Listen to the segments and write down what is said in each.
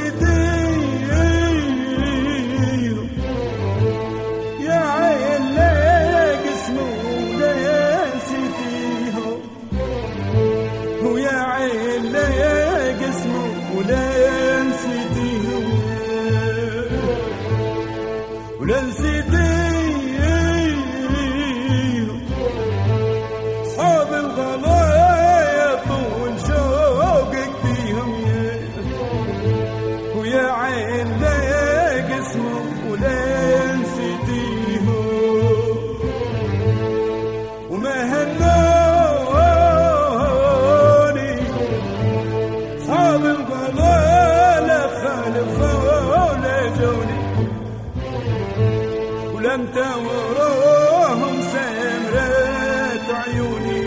سيدي يا عين لا قسمه ولا نسيتيه ويا عين لا قسمه ولا نسيتيه ولا نسيتيه صحاب الغلايا طول شوقك فيهم ويا عين لا قسمه ولا نسيتيه وما هنوني صحاب الغلايا خالفوا ولا جوني ولم توروهم سمرات عيوني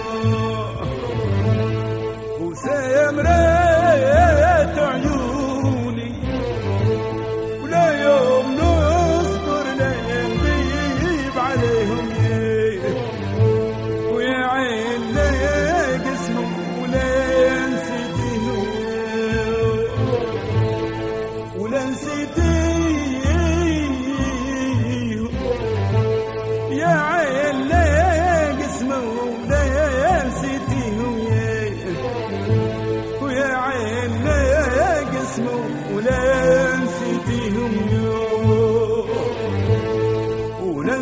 وسمرات عيوني ولا يوم نصبر لا نغيب عليهم ويا عين لا قسمه ولا نسيتيه ولا نسيتيه يا عين لا قسمه ولا نسيتيه ويا عين لا قسمه ولا نسيتيه ولا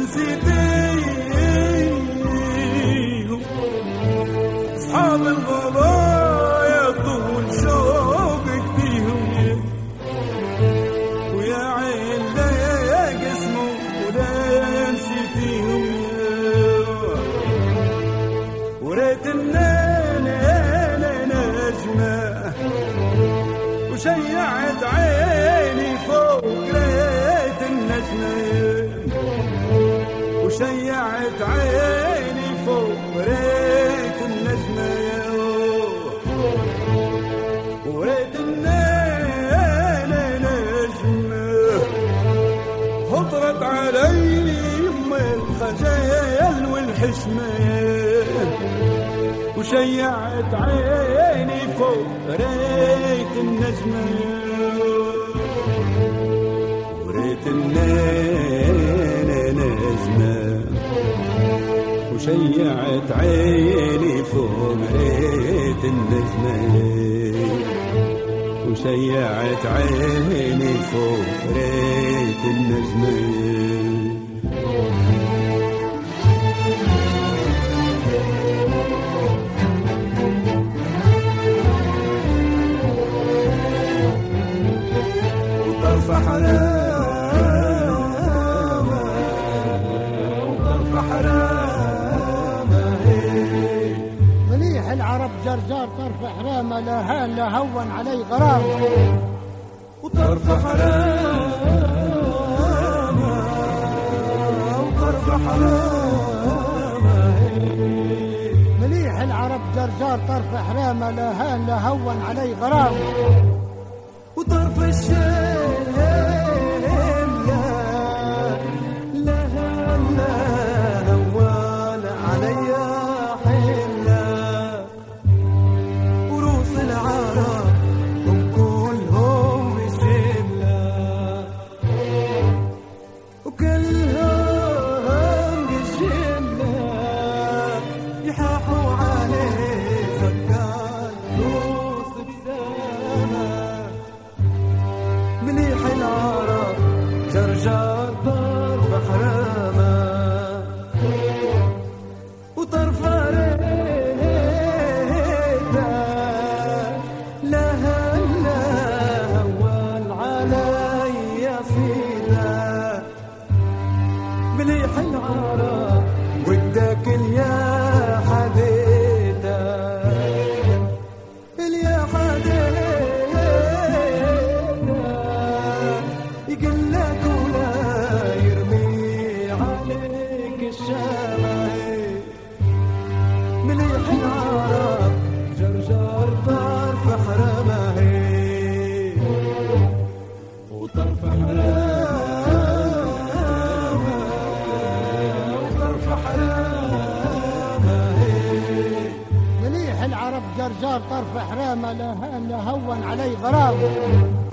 نسيتيه أصحاب الغلايا طول شوقك فيهم ويا عين لا قسمه ولا نسيتيهم وريت نجمة وشيعت عيني فوق ريت النجمة وشيعت عيني فوق ريت النجمة وريت نجمة خطرت علي يم الخجل والحشمة وشيعت عيني فوق ريت النجمة وريت النجمة وشيعت عيني فوق ريت النجمة وشيعت عيني فوق ريت النجمة وطرف حرامة وطرف حرامة مليح العرب جرجار طرف حرامة لا هان لا هون علي غرام وطرف حرامة وطرف حرامة مليح العرب جرجار طرف حرامة لا هان لا هون علي غرام وطرف الشام لا هوان علي حلا وروس العرب هم كلهم بسلة وكلهم بالجلة يحاحوا عليه سكان روس بسامة مليح العرب جرجار طرف حرامة وطرف ريتا لها هوان علي سيدا مليح العرب ودك يا حديدا اليا حديدا يقول لك ولا يرمي عليك الشمع مليح العرب جرجار طرف حرامة وطرف حرامة وطرف حرامة مليح العرب جرجار طرف حرامة لا هان لا هون علي غرام